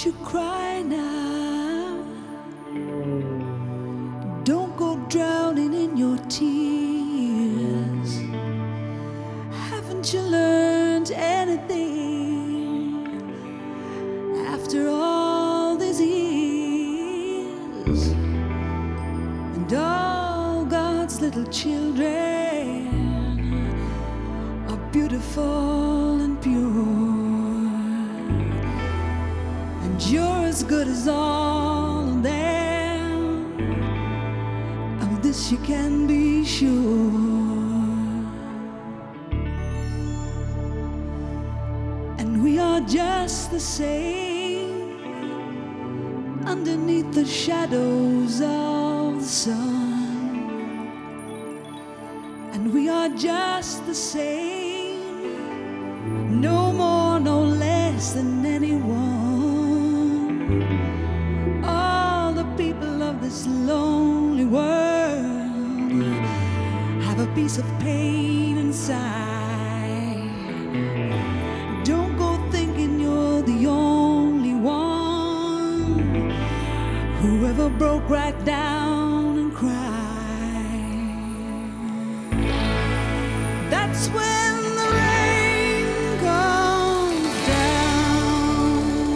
Don't you cry now. Don't go drowning in your tears. Haven't you learned anything after all these years? And all God's little children are beautiful and pure. And you're as good as all of them. Of this you can be sure. And we are just the same underneath the shadows of the sun. And we are just the same, no more, no less than anyone. All the people of this lonely world have a piece of pain inside. Don't go thinking you're the only one who ever broke right down and cried. That's when the rain comes down.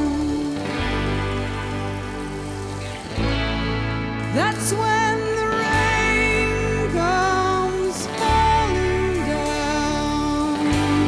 That's when the rain comes falling down.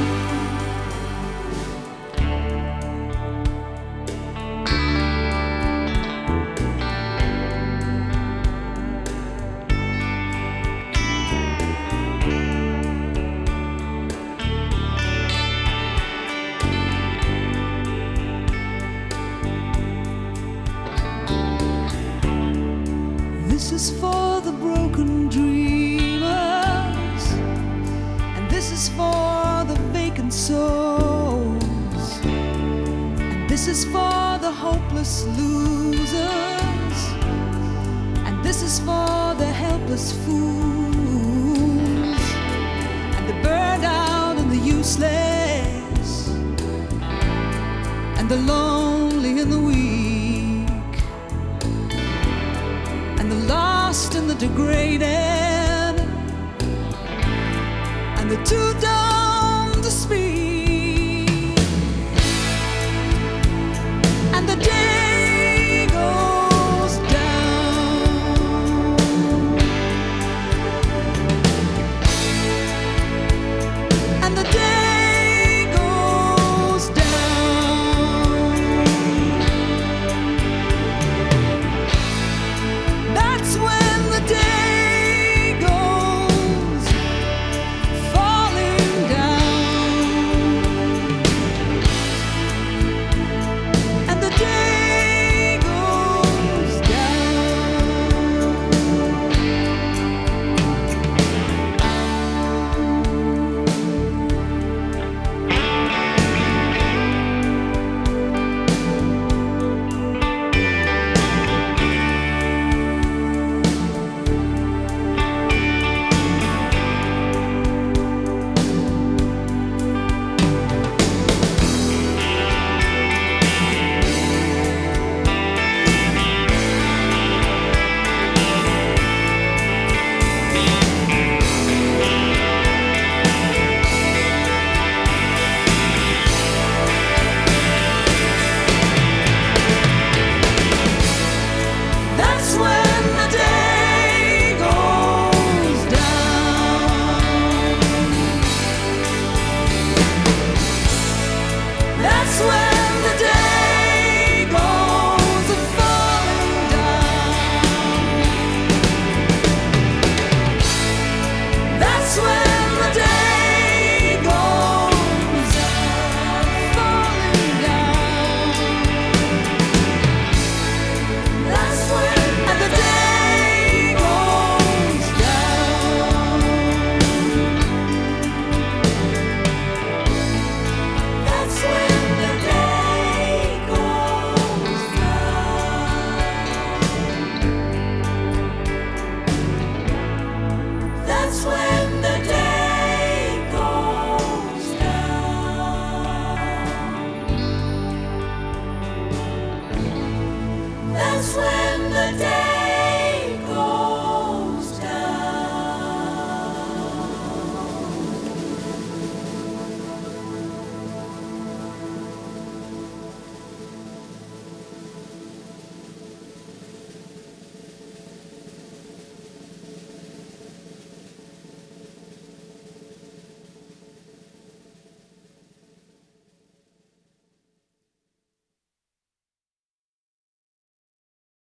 This is for the broken dreamers, and this is for the vacant souls, and this is for the hopeless losers, and this is for the helpless fools, and the burned out and the useless, and the lonely and the weak, and the lost and the degraded, and the